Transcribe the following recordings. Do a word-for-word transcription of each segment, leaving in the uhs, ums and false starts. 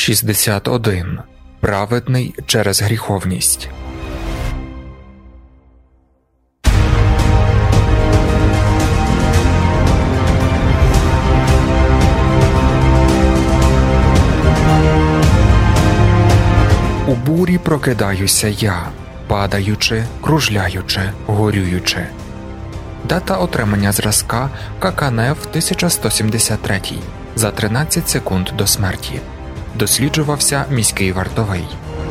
шістдесят один. Праведний через гріховність. У бурі прокидаюся я, падаючи, кружляючи, горюючи. Дата отримання зразка Каканев тисяча сто сімдесят три, за тринадцять секунд до смерті. Досліджувався міський вартовий.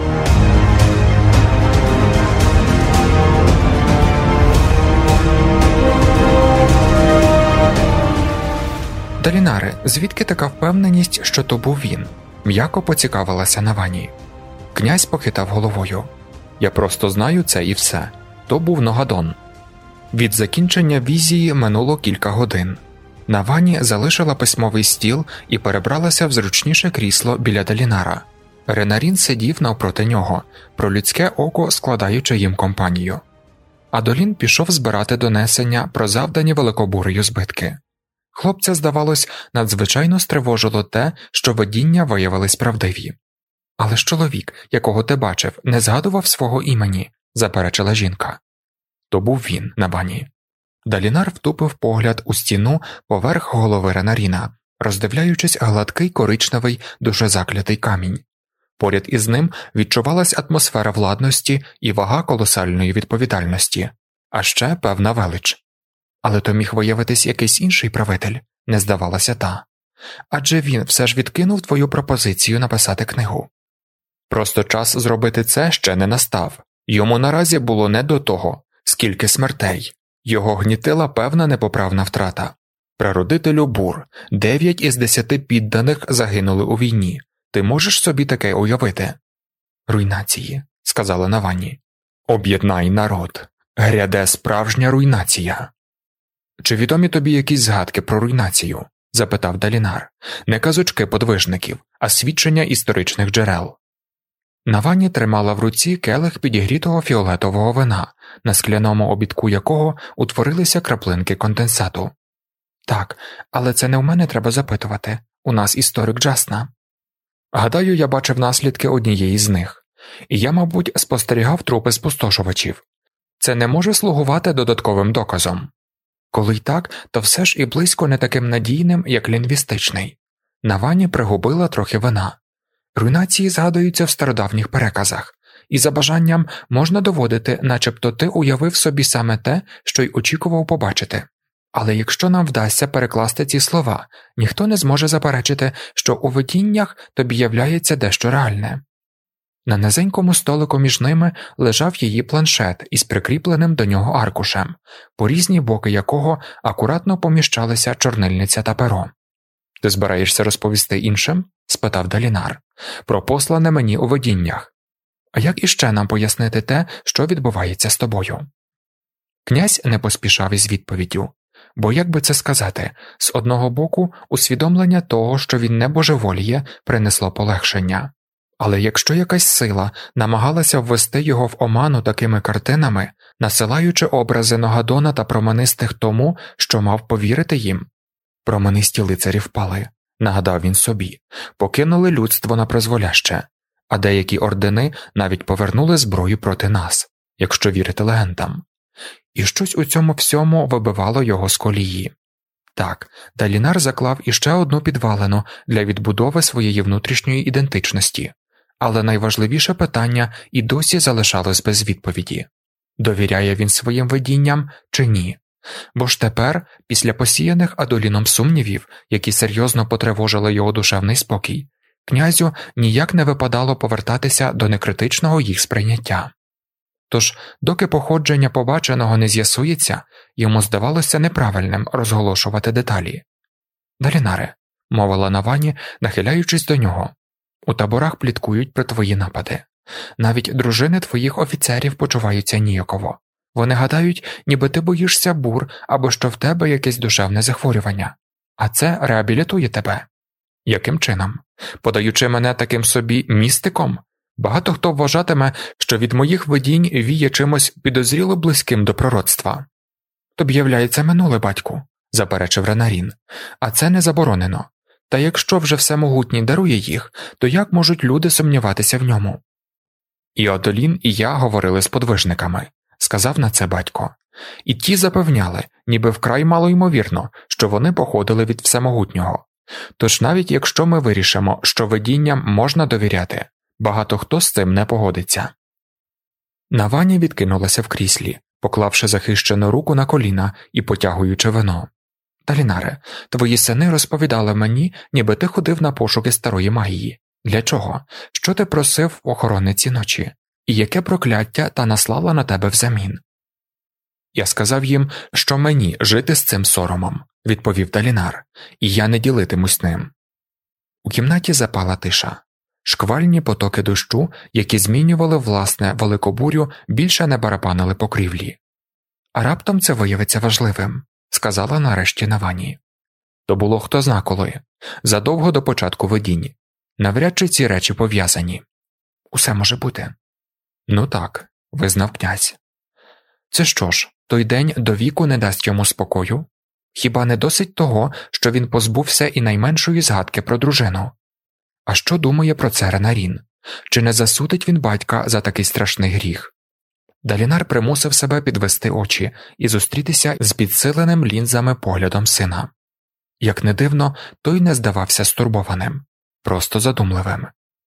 «Далінаре, звідки така впевненість, що то був він?» – м'яко поцікавилася Навані. Князь похитав головою. «Я просто знаю це і все. То був Ногадон». Від закінчення візії минуло кілька годин. Навані залишила письмовий стіл і перебралася в зручніше крісло біля Далінара. Ренарін сидів навпроти нього, про людське око складаючи їм компанію. Адолін пішов збирати донесення про завдані великобурею збитки. Хлопця, здавалось, надзвичайно стривожило те, що видіння виявились правдиві. «Але ж чоловік, якого ти бачив, не згадував свого імені», – заперечила жінка. То був він, Навані. Далінар втупив погляд у стіну поверх голови Ренаріна, роздивляючись гладкий коричневий душезаклятий камінь. Поряд із ним відчувалась атмосфера владності і вага колосальної відповідальності, а ще певна велич. Але то міг виявитись якийсь інший правитель, не здавалася та. Адже він все ж відкинув твою пропозицію написати книгу. Просто час зробити це ще не настав. Йому наразі було не до того, скільки смертей. Його гнітила певна непоправна втрата. Прародителю бур, дев'ять із десяти підданих загинули у війні. Ти можеш собі таке уявити? «Руйнації», – сказала Навані. «Об'єднай народ. Гряде справжня руйнація». «Чи відомі тобі якісь згадки про руйнацію?» – запитав Далінар. «Не казочки подвижників, а свідчення історичних джерел». Навані тримала в руці келих підігрітого фіолетового вина, на скляному обідку якого утворилися краплинки конденсату. «Так, але це не у мене треба запитувати. У нас історик Джасна». «Гадаю, я бачив наслідки однієї з них. І я, мабуть, спостерігав трупи спустошувачів. Це не може слугувати додатковим доказом. Коли й так, то все ж і близько не таким надійним, як лінгвістичний». Навані пригубила трохи вина. Руйнації згадуються в стародавніх переказах, і за бажанням можна доводити, начебто ти уявив собі саме те, що й очікував побачити. Але якщо нам вдасться перекласти ці слова, ніхто не зможе заперечити, що у видіннях тобі являється дещо реальне. На низенькому столику між ними лежав її планшет із прикріпленим до нього аркушем, по різні боки якого акуратно поміщалися чорнильниця та перо. «Ти збираєшся розповісти іншим?» – спитав Далінар. «Про послане мені у видіннях. А як іще нам пояснити те, що відбувається з тобою?» Князь не поспішав із відповіддю, бо, як би це сказати, з одного боку усвідомлення того, що він не божеволіє, принесло полегшення. Але якщо якась сила намагалася ввести його в оману такими картинами, насилаючи образи Ногадона та променистих тому, що мав повірити їм, променисті лицарі впали, нагадав він собі, покинули людство на призволяще, а деякі ордени навіть повернули зброю проти нас, якщо вірити легендам. І щось у цьому всьому вибивало його з колії. Так, Далінар заклав іще одну підвалину для відбудови своєї внутрішньої ідентичності, але найважливіше питання і досі залишалось без відповіді. Довіряє він своїм видінням чи ні? Бо ж тепер, після посіяних Адоліном сумнівів, які серйозно потривожили його душевний спокій, князю ніяк не випадало повертатися до некритичного їх сприйняття. Тож, доки походження побаченого не з'ясується, йому здавалося неправильним розголошувати деталі. «Далінаре», – мовила Навані, нахиляючись до нього, – «у таборах пліткують про твої напади. Навіть дружини твоїх офіцерів почуваються ніяково. Вони гадають, ніби ти боїшся бур або що в тебе якесь душевне захворювання. А це реабілітує тебе». «Яким чином? Подаючи мене таким собі містиком? Багато хто вважатиме, що від моїх видінь віє чимось підозріло близьким до пророцтва». «Тобі являється минуле, батьку», – заперечив Ренарін. «А це не заборонено. Та якщо вже Всемогутній дарує їх, то як можуть люди сумніватися в ньому? І Одолін, і я говорили з подвижниками, сказав на це батько. І ті запевняли, ніби вкрай малоймовірно, що вони походили від Всемогутнього. Тож навіть якщо ми вирішимо, що видінням можна довіряти, багато хто з цим не погодиться. Навані відкинулася в кріслі, поклавши захищену руку на коліна і потягуючи вино. Далінаре, твої сини розповідали мені, ніби ти ходив на пошуки старої магії. Для чого? Що ти просив в охоронниці ночі? І яке прокляття та наслала на тебе взамін? Я сказав їм, що мені жити з цим соромом, відповів Далінар, і я не ділитимусь ним. У кімнаті запала тиша. Шквальні потоки дощу, які змінювали власне велику бурю, більше не барабанили по крівлі. А раптом це виявиться важливим, сказала нарешті Навані. То було хто зна коли, задовго до початку видінь. Навряд чи ці речі пов'язані. Усе може бути. Ну так, визнав князь. Це що ж, той день до віку не дасть йому спокою? Хіба не досить того, що він позбувся і найменшої згадки про дружину? А що думає про це Ренарін? Чи не засудить він батька за такий страшний гріх? Далінар примусив себе підвести очі і зустрітися з підсиленим лінзами поглядом сина. Як не дивно, той не здавався стурбованим, просто задумливим.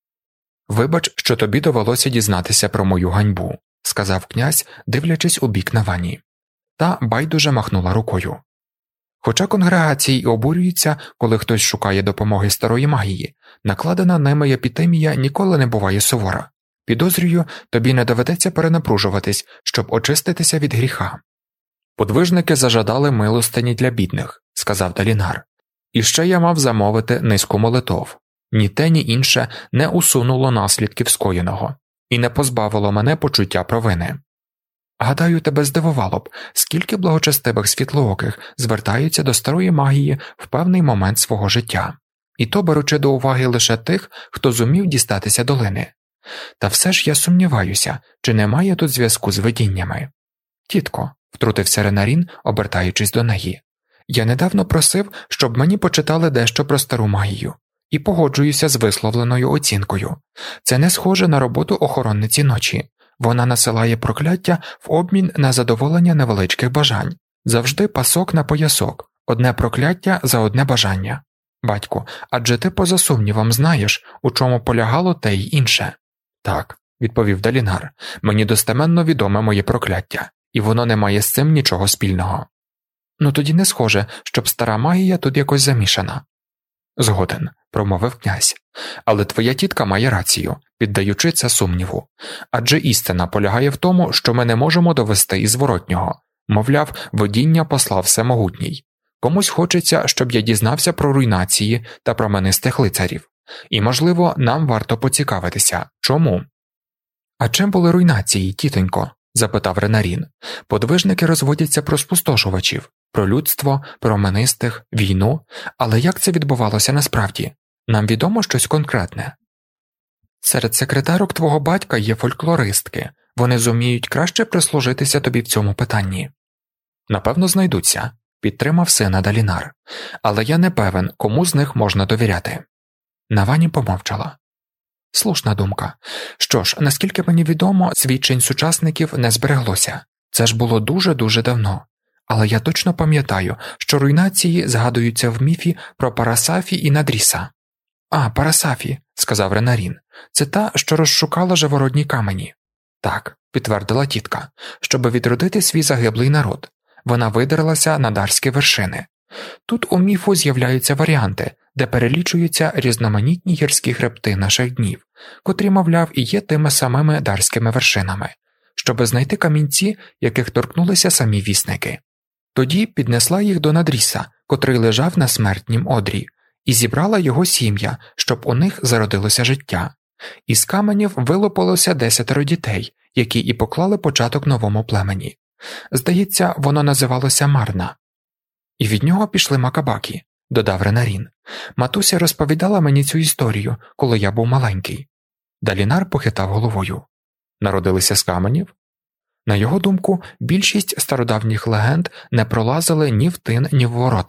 «Вибач, що тобі довелося дізнатися про мою ганьбу», – сказав князь, дивлячись у бік Навані. Та байдуже махнула рукою. Хоча конгрегації й обурюються, коли хтось шукає допомоги старої магії, накладена ними епідемія ніколи не буває сувора. Підозрюю, тобі не доведеться перенапружуватись, щоб очиститися від гріха. Подвижники зажадали милостині для бідних, сказав Далінар. І ще я мав замовити низку молитов. Ні те, ні інше не усунуло наслідків скоєного і не позбавило мене почуття провини. Гадаю, тебе здивувало б, скільки благочестивих світлооких звертаються до старої магії в певний момент свого життя, і то беручи до уваги лише тих, хто зумів дістатися долини. Та все ж я сумніваюся, чи немає тут зв'язку з видіннями. Тітко, втрутився Ренарін, обертаючись до неї, я недавно просив, щоб мені почитали дещо про стару магію, і погоджуюся з висловленою оцінкою. Це не схоже на роботу охоронниці ночі. Вона насилає прокляття в обмін на задоволення невеличких бажань. Завжди пасок на поясок, одне прокляття за одне бажання. Батьку, адже ти поза сумнівом знаєш, у чому полягало те й інше. Так, відповів Далінар, мені достеменно відоме моє прокляття, і воно не має з цим нічого спільного. Ну тоді не схоже, щоб стара магія тут якось замішана. Згоден, промовив князь, але твоя тітка має рацію, піддаючи це сумніву. Адже істина полягає в тому, що ми не можемо довести і зворотнього. Мовляв, видіння послав Всемогутній. Комусь хочеться, щоб я дізнався про руйнації та променистих лицарів. І, можливо, нам варто поцікавитися. Чому? А чим були руйнації, тітонько? Запитав Ренарін. Подвижники розводяться про спустошувачів, про людство, променистих, війну. Але як це відбувалося насправді? Нам відомо щось конкретне? Серед секретарок твого батька є фольклористки. Вони зуміють краще прислужитися тобі в цьому питанні. Напевно, знайдуться, підтримав сина Далінар. Але я не певен, кому з них можна довіряти. Навані помовчала. Слушна думка. Що ж, наскільки мені відомо, свідчень сучасників не збереглося. Це ж було дуже-дуже давно. Але я точно пам'ятаю, що руйнації згадуються в міфі про Парасафі і Надріса. А, Парасафі, сказав Ренарін. Це та, що розшукала живородні камені. Так, підтвердила тітка, щоби відродити свій загиблий народ. Вона видерлася на дарські вершини. Тут у міфу з'являються варіанти, де перелічуються різноманітні гірські хребти наших днів, котрі, мовляв, і є тими самими дарськими вершинами, щоби знайти камінці, яких торкнулися самі вісники. Тоді піднесла їх до Надріса, котрий лежав на смертнім одрі, і зібрала його сім'я, щоб у них зародилося життя. Із каменів вилупилося десятеро дітей, які і поклали початок новому племені. Здається, воно називалося Марна. І від нього пішли Макабакі, додав Ренарін. Матуся розповідала мені цю історію, коли я був маленький. Далінар похитав головою. Народилися з каменів? На його думку, більшість стародавніх легенд не пролазили ні в тин, ні в ворота.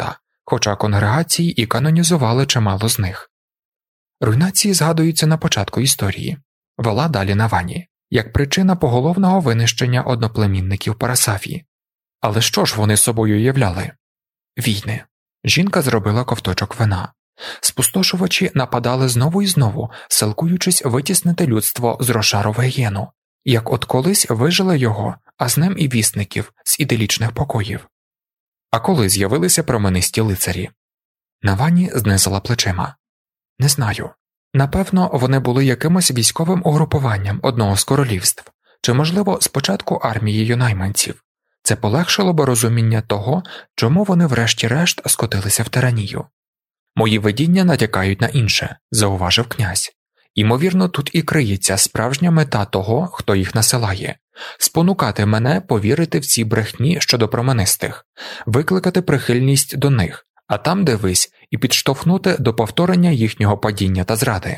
хоча конгрегації і канонізували чимало з них. Руйнації згадуються на початку історії, вела далі Навані, як причина поголовного винищення одноплемінників Парасафі. Але що ж вони собою являли? Війни. Жінка зробила ковточок вина. Спустошувачі нападали знову і знову, силкуючись витіснити людство з розшару гієну, як от колись вижили його, а з ним і вісників з іделічних покоїв. А коли з'явилися променисті лицарі? Навані знизила плечима. Не знаю. Напевно, вони були якимось військовим угрупуванням одного з королівств, чи, можливо, спочатку армією найманців. Це полегшило б розуміння того, чому вони врешті-решт скотилися в тиранію. Мої видіння натякають на інше, зауважив князь. Імовірно, тут і криється справжня мета того, хто їх насилає – спонукати мене повірити в ці брехні щодо променистих, викликати прихильність до них, а там, дивись, і підштовхнути до повторення їхнього падіння та зради.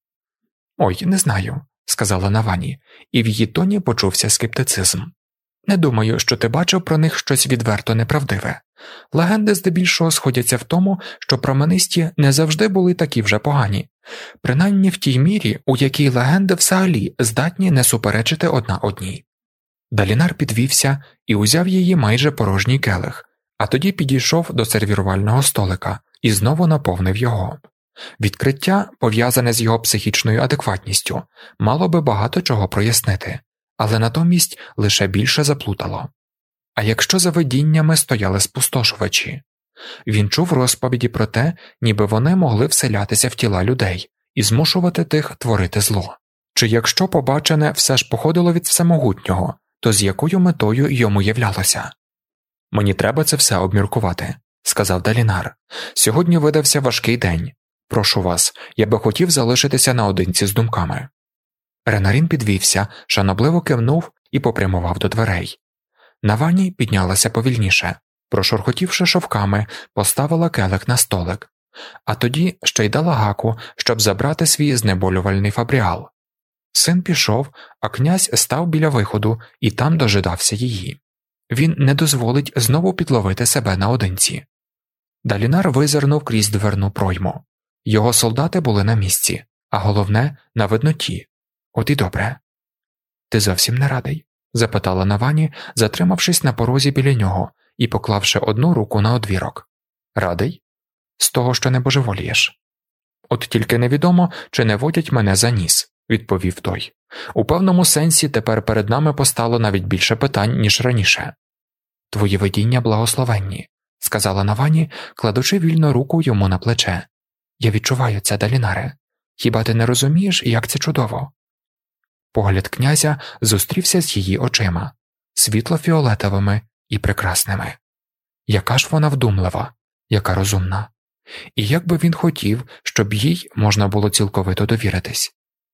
«Ой, не знаю», – сказала Навані, і в її тоні почувся скептицизм. «Не думаю, що ти бачив про них щось відверто неправдиве. Легенди здебільшого сходяться в тому, що променисті не завжди були такі вже погані, принаймні в тій мірі, у якій легенди взагалі здатні не суперечити одна одній». Далінар підвівся і узяв її майже порожній келих, а тоді підійшов до сервірувального столика і знову наповнив його. Відкриття, пов'язане з його психічною адекватністю, мало би багато чого прояснити, але натомість лише більше заплутало. А якщо за видіннями стояли спустошувачі? Він чув розповіді про те, ніби вони могли вселятися в тіла людей і змушувати тих творити зло. Чи якщо побачене все ж походило від всемогутнього, то з якою метою йому являлося? «Мені треба це все обміркувати», – сказав Далінар. «Сьогодні видався важкий день. Прошу вас, я би хотів залишитися наодинці з думками». Ренарін підвівся, шанобливо кивнув і попрямував до дверей. Навані піднялася повільніше, прошурхотівши шовками, поставила келих на столик, а тоді ще й дала гаку, щоб забрати свій знеболювальний фабріал. Син пішов, а князь став біля виходу і там дожидався її. Він не дозволить знову підловити себе наодинці. Далінар визирнув крізь дверну пройму. Його солдати були на місці, а головне – на видноті. От і добре. «Ти зовсім не радий?» – запитала Навані, затримавшись на порозі біля нього і поклавши одну руку на одвірок. «Радий? З того, що не божеволієш?» «От тільки невідомо, чи не водять мене за ніс», – відповів той. «У певному сенсі тепер перед нами постало навіть більше питань, ніж раніше». «Твої видіння благословенні», – сказала Навані, кладучи вільно руку йому на плече. «Я відчуваю це, Далінаре. Хіба ти не розумієш, як це чудово?» Погляд князя зустрівся з її очима, світло-фіолетовими і прекрасними. Яка ж вона вдумлива, яка розумна. І як би він хотів, щоб їй можна було цілковито довіритись.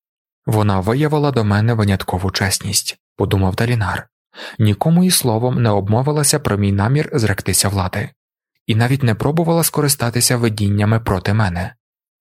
«Вона виявила до мене виняткову чесність», – подумав Далінар. «Нікому і словом не обмовилася про мій намір зректися влади. І навіть не пробувала скористатися видіннями проти мене».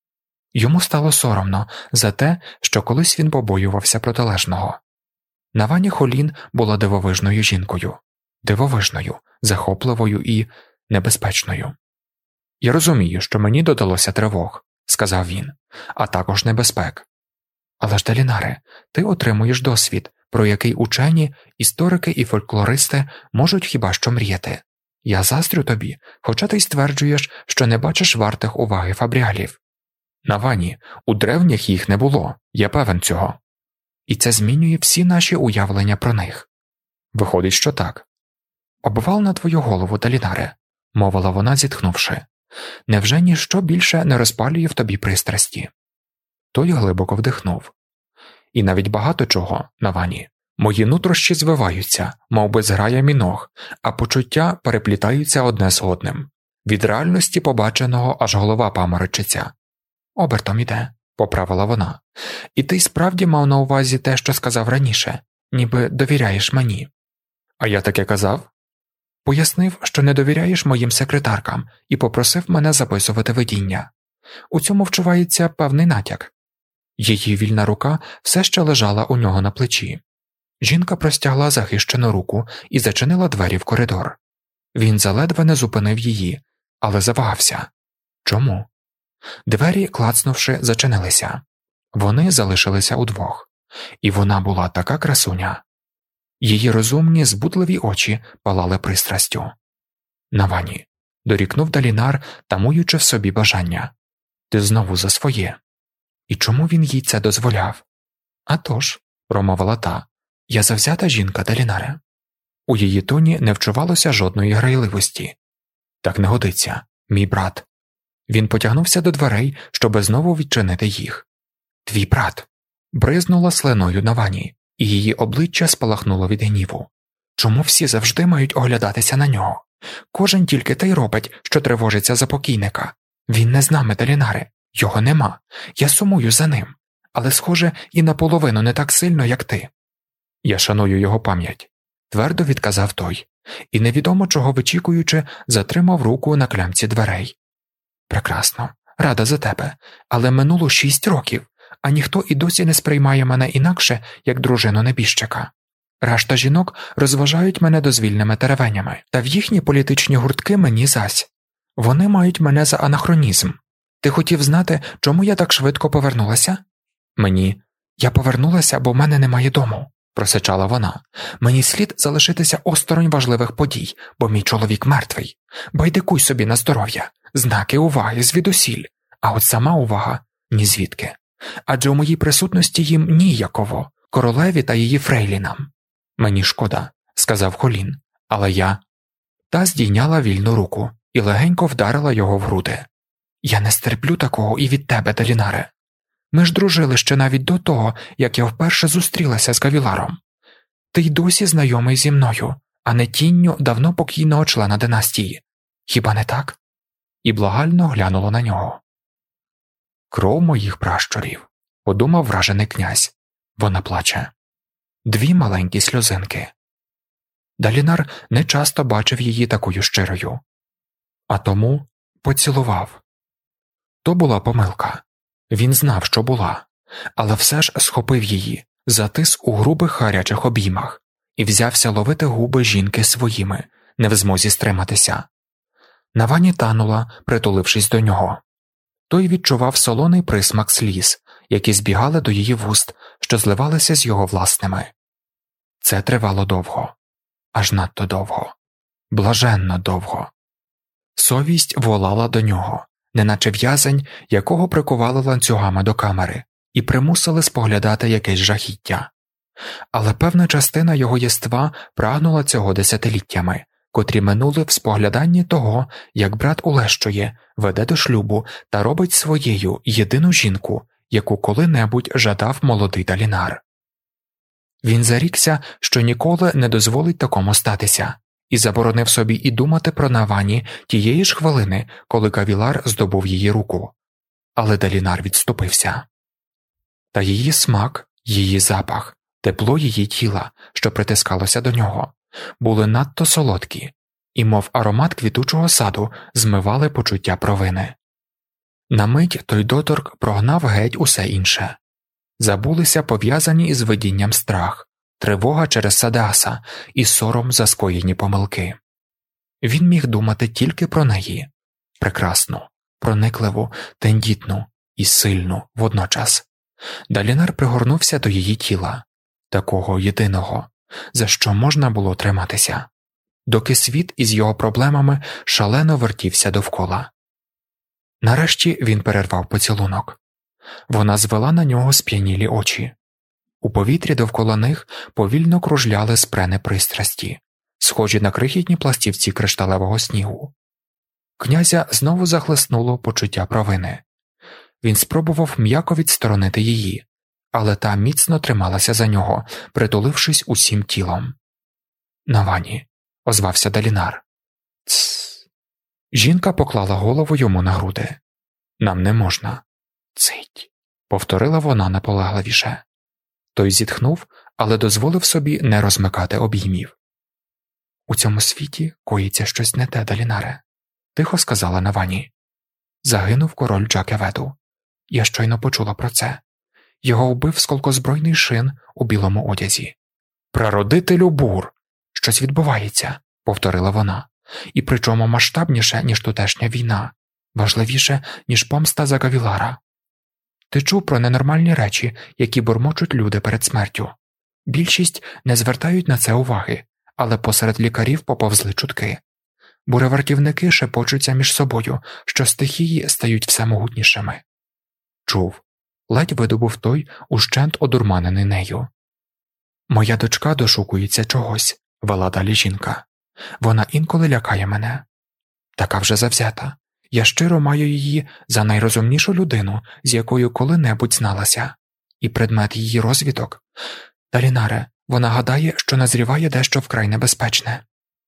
Йому стало соромно за те, що колись він побоювався протилежного. Навані Холін була дивовижною жінкою. Дивовижною, захопливою і небезпечною. «Я розумію, що мені додалося тривог», – сказав він, – «а також небезпек. Але ж, Далінаре, ти отримуєш досвід, про який учені, історики і фольклористи можуть хіба що мріяти. Я заздрю тобі, хоча ти й стверджуєш, що не бачиш вартих уваги фабріалів. Навані, у древніх їх не було, я певен цього. І це змінює всі наші уявлення про них. Виходить, що так. Обвал на твою голову, Далінаре, мовила вона, зітхнувши. Невже ніщо більше не розпалює в тобі пристрасті? Той глибоко вдихнув. І навіть багато чого, Навані. Мої нутрощі звиваються, мов би зграя міног, а почуття переплітаються одне з одним. Від реальності побаченого аж голова паморочиться. Обертом іде, поправила вона. І ти справді мав на увазі те, що сказав раніше, ніби довіряєш мені. А я таке казав? Пояснив, що не довіряєш моїм секретаркам і попросив мене записувати видіння. У цьому вчувається певний натяк. Її вільна рука все ще лежала у нього на плечі. Жінка простягла захищену руку і зачинила двері в коридор. Він заледве не зупинив її, але завагався. Чому? Двері, клацнувши, зачинилися. Вони залишилися удвох. І вона була така красуня. Її розумні, збудливі очі палали пристрастю. «Навані», – дорікнув Далінар, тамуючи в собі бажання. «Ти знову за своє». І чому він їй це дозволяв? «А тож», – промовила та, – «я завзята жінка, Далінаре». У її тоні не вчувалося жодної грайливості. «Так не годиться, мій брат». Він потягнувся до дверей, щоби знову відчинити їх. «Твій брат», – бризнула слиною Навані, і її обличчя спалахнуло від гніву. «Чому всі завжди мають оглядатися на нього? Кожен тільки те й робить, що тривожиться за покійника. Він не з нами, Далінаре. Його нема. Я сумую за ним. Але, схоже, і наполовину не так сильно, як ти». «Я шаную його пам'ять», – твердо відказав той, і, невідомо чого вичікуючи, затримав руку на клямці дверей. «Прекрасно. Рада за тебе. Але минуло шість років, а ніхто і досі не сприймає мене інакше, як дружину небіжчика. Решта жінок розважають мене дозвільними теревенями, та в їхні політичні гуртки мені зась. Вони мають мене за анахронізм. Ти хотів знати, чому я так швидко повернулася?» «Мені. Я повернулася, бо в мене немає дому», – просичала вона. «Мені слід залишитися осторонь важливих подій, бо мій чоловік мертвий. Байдикуй собі на здоров'я, знаки уваги звідусіль, а от сама увага – ні звідки. Адже у моїй присутності їм ніяково, королеві та її фрейлінам». «Мені шкода», – сказав Колін, – «але я…» Та здійняла вільну руку і легенько вдарила його в груди. «Я не стерплю такого і від тебе, Далінаре. Ми ж дружили ще навіть до того, як я вперше зустрілася з Кавіларом. Ти й досі знайомий зі мною, а не тінню давно покійного члена династії. Хіба не так?» І благально глянула на нього. «Кров моїх пращурів», – подумав вражений князь. Вона плаче. Дві маленькі сльозинки. Далінар не часто бачив її такою щирою. А тому поцілував. То була помилка. Він знав, що була, але все ж схопив її, затис у грубих гарячих обіймах і взявся ловити губи жінки своїми, не в змозі стриматися. Навані танула, притулившись до нього. Той відчував солоний присмак сліз, які збігали до її вуст, що зливалися з його власними. Це тривало довго. Аж надто довго. Блаженно довго. Совість волала до нього, неначе в'язень, якого прикували ланцюгами до камери, і примусили споглядати якесь жахіття. Але певна частина його єства прагнула цього десятиліттями, котрі минули в спогляданні того, як брат улещує, веде до шлюбу та робить своєю єдину жінку, яку коли-небудь жадав молодий Далінар. Він зарікся, що ніколи не дозволить такому статися, і заборонив собі і думати про Навані тієї ж хвилини, коли Кавілар здобув її руку. Але Далінар відступився. Та її смак, її запах, тепло її тіла, що притискалося до нього, були надто солодкі, і, мов аромат квітучого саду, змивали почуття провини. На мить той доторк прогнав геть усе інше. Забулися пов'язані із видінням страх, тривога через Садеаса і сором за скоєні помилки. Він міг думати тільки про неї, прекрасну, проникливу, тендітну і сильну водночас. Далінар пригорнувся до її тіла, такого єдиного, за що можна було триматися, доки світ із його проблемами шалено вертівся довкола. Нарешті він перервав поцілунок. Вона звела на нього сп'янілі очі. У повітрі довкола них повільно кружляли спрени пристрасті, схожі на крихітні пластівці кришталевого снігу. Князя знову захлеснуло почуття провини. Він спробував м'яко відсторонити її, але та міцно трималася за нього, притулившись усім тілом. «Навані», – озвався Далінар. «Цс». Жінка поклала голову йому на груди. «Нам не можна». «Цить», – повторила вона наполегливіше. Той зітхнув, але дозволив собі не розмикати обіймів. «У цьому світі коїться щось не те, Далінаре», – тихо сказала Навані. «Загинув король Джакеведу. Я щойно почула про це. Його вбив сколкозбройний шин у білому одязі». «Прародителю бур! Щось відбувається», – повторила вона. І причому масштабніше, ніж тутешня війна, важливіше, ніж помста за Гавілара. Ти чув про ненормальні речі, які бурмочуть люди перед смертю. Більшість не звертають на це уваги, але посеред лікарів поповзли чутки. Буревартівники шепочуться між собою, що стихії стають все могутнішими. Чув. Ледь видобув той, ущент одурманений нею. Моя дочка дошукується чогось, вела далі жінка. Вона інколи лякає мене. Така вже завзята. Я щиро маю її за найрозумнішу людину, з якою коли-небудь зналася. І предмет її розвідок. Далінаре, вона гадає, що назріває дещо вкрай небезпечне.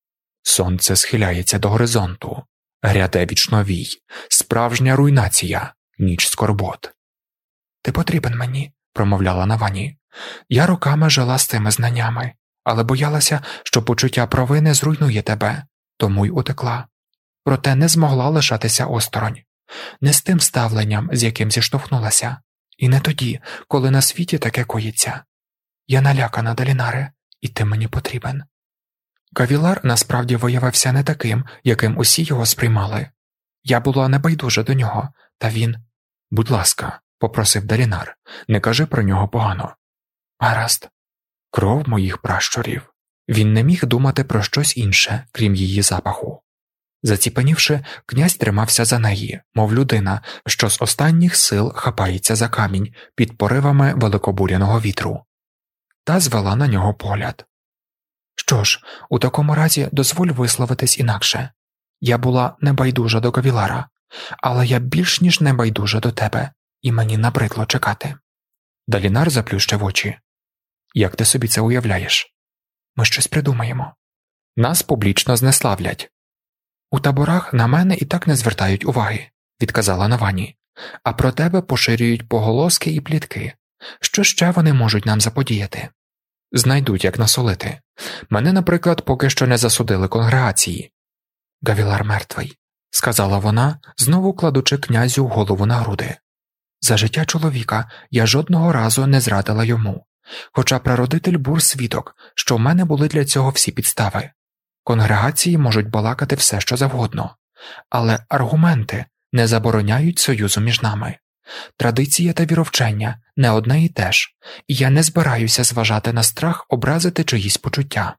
Сонце схиляється до горизонту. Гряде вічновій. Справжня руйнація. Ніч скорбот. Ти потрібен мені, промовляла Навані. Я роками жила з цими знаннями, але боялася, що почуття провини зруйнує тебе, тому й утекла. Проте не змогла лишатися осторонь. Не з тим ставленням, з яким зіштовхнулася. І не тоді, коли на світі таке коїться. Я налякана, Далінаре, і ти мені потрібен. Гавілар насправді виявився не таким, яким усі його сприймали. Я була небайдужа до нього, та він... Будь ласка, попросив Далінар, не кажи про нього погано. Гаразд. Кров моїх пращурів. Він не міг думати про щось інше, крім її запаху. Заціпенівши, князь тримався за неї, мов людина, що з останніх сил хапається за камінь під поривами великобуряного вітру. Та звела на нього погляд. Що ж, у такому разі дозволь висловитись інакше. Я була небайдужа до Гавілара, але я більш ніж небайдужа до тебе, і мені набридло чекати. Далінар заплющив очі. Як ти собі це уявляєш? Ми щось придумаємо. Нас публічно знеславлять. У таборах на мене і так не звертають уваги, відказала Навані. А про тебе поширюють поголоски і плітки. Що ще вони можуть нам заподіяти? Знайдуть, як насолити. Мене, наприклад, поки що не засудили конгрегації. Гавілар мертвий, сказала вона, знову кладучи князю голову на груди. За життя чоловіка я жодного разу не зрадила йому, хоча прародитель бур свідок, що в мене були для цього всі підстави. Конгрегації можуть балакати все, що завгодно, але аргументи не забороняють союзу між нами. Традиція та віровчення не одне і те ж, і я не збираюся зважати на страх образити чиїсь почуття.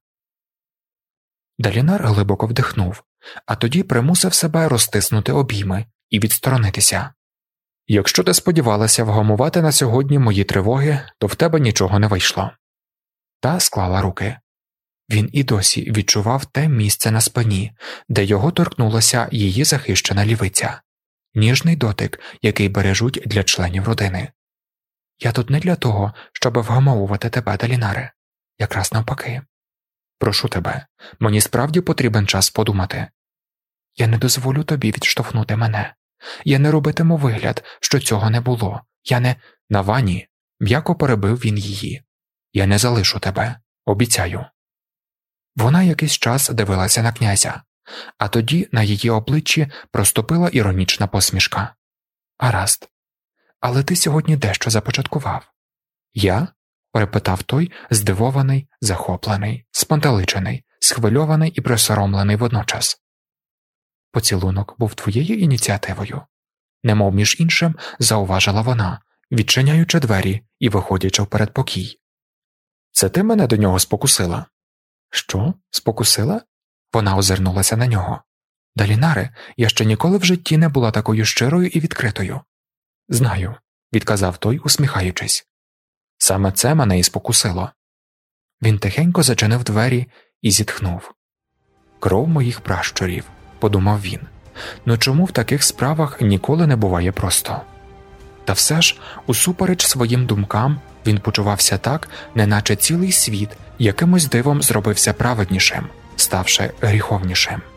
Далінар глибоко вдихнув, а тоді примусив себе розтиснути обійми і відсторонитися. Якщо ти сподівалася вгамувати на сьогодні мої тривоги, то в тебе нічого не вийшло. Та склала руки. Він і досі відчував те місце на спині, де його торкнулася її захищена лівиця. Ніжний дотик, який бережуть для членів родини. Я тут не для того, щоб вгамовувати тебе, Далінаре. Якраз навпаки. Прошу тебе, мені справді потрібен час подумати. Я не дозволю тобі відштовхнути мене. Я не робитиму вигляд, що цього не було. Я не... Навані, м'яко перебив він її. Я не залишу тебе. Обіцяю. Вона якийсь час дивилася на князя, а тоді на її обличчі проступила іронічна посмішка. Гаразд. Але ти сьогодні дещо започаткував. Я? Перепитав той, здивований, захоплений, спантеличений, схвильований і присоромлений водночас. Поцілунок був твоєю ініціативою. Немов між іншим, зауважила вона, відчиняючи двері і виходячи в передпокій. Це ти мене до нього спокусила? Що? Спокусила? Вона озирнулася на нього. Далінаре, я ще ніколи в житті не була такою щирою і відкритою. Знаю, відказав той, усміхаючись. Саме це мене і спокусило. Він тихенько зачинив двері і зітхнув. Кров моїх пращурів, подумав він. Ну чому в таких справах ніколи не буває просто? Та все ж, усупереч своїм думкам, він почувався так, неначе цілий світ якимось дивом зробився праведнішим, ставши гріховнішим.